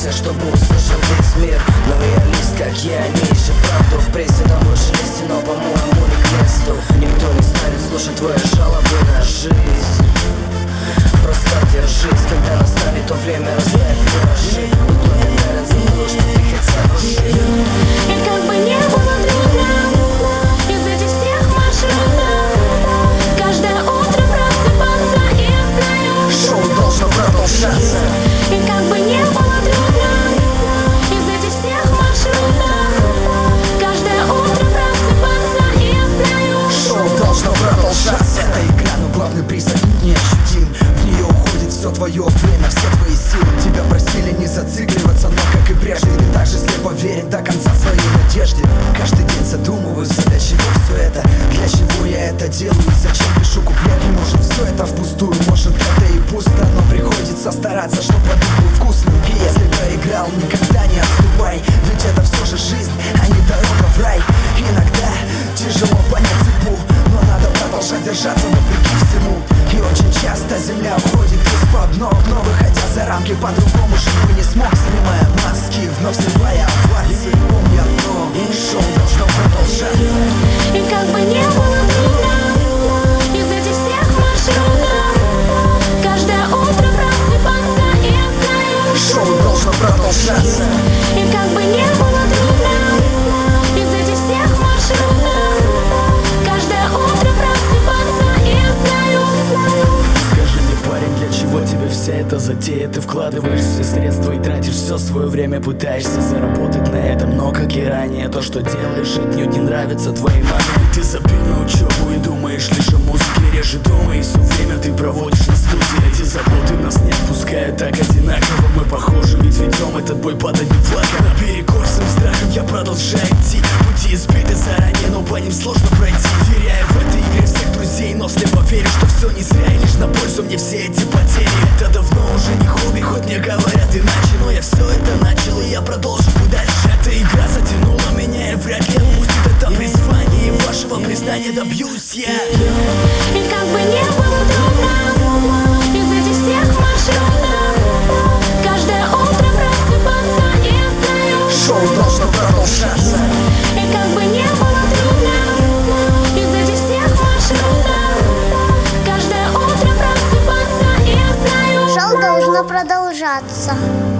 стараешься, чтобы услышал весь мир. Но реалист, как я, не ищет правду в прессе. Там больше лести, но, по-моему, не к месту. Никто не станет слушать твои жалобы на жизнь. Просто держись, когда настанет то время, расставь миражи. Будь благодарен за то, что ты хотя бы жив. И как бы не было трудно из этих всех маршрутов, каждое утро просыпаться и знаю, шоу должно продолжаться. и как бы не было трудно из этих всех маршрутов, каждое утро просыпаться и знаю, Шоу должно продолжаться. Это игра, но главный приз отнюдь не ощутим. В нее уходит все твое время, все твои силы. Тебя просили не зацикливаться, но как и прежде ты также слепо верить до конца своей надежде. Каждый день задумываюсь, для чего все это, для чего я это делаю и зачем пишу куплеты. Может все это впустую, может это и пусто, но приходится стараться, чтобы продукт был вкусным. И если проиграл, никогда не отступай, ведь это все же жизнь, а не дорога в рай. Иногда тяжело понять судьбу, но надо продолжать держаться вопреки всему. И очень часто земля уходит из-под ног, но выходя за рамки по-другому жить бы не смог. Снимая маски, вновь срывая овации, помни одно, шоу должно продолжаться. и как бы не было трудно из этих всех маршрутов, каждое утро просыпаться и знаю, Шоу должно продолжаться. и как бы не было трудно из этих всех маршрутов, каждое утро просыпаться и знаю. Скажи мне, парень, для чего тебе вся эта затея? Ты вкладываешь все средства и тратишь все свое время, пытаешься заработать на этом. Но, как и ранее, то, что делаешь, отнюдь не нравится твоей маме. Ты забил на учебу и думаешь лишь о музыке. Реже дома, и все время ты проводишь на студии. Эти заботы нас не отпускают так одинаково. Мы похожи, ведь ведем этот бой под одним флагом. Наперекор своим страхом я продолжаю идти. Пути избиты заранее, но по ним сложно пройти. Теряя в этой игре всех друзей, но слепо верю, что все не зря и лишь на пользу мне все эти потери. Это давно уже не хобби, хоть мне говорят иначе, но я все это начал, и я продолжу путь дальше. Эта игра затянула меня, и вряд ли отпустит это призвание, и вашего признания добьюсь я. И как бы не было трудно из этих всех маршрутов, каждое утро просыпаться и знаю, Шоу должно продолжаться. и как бы не было трудно из этих всех маршрутов, каждое утро просыпаться и знаю, Шоу должно продолжаться.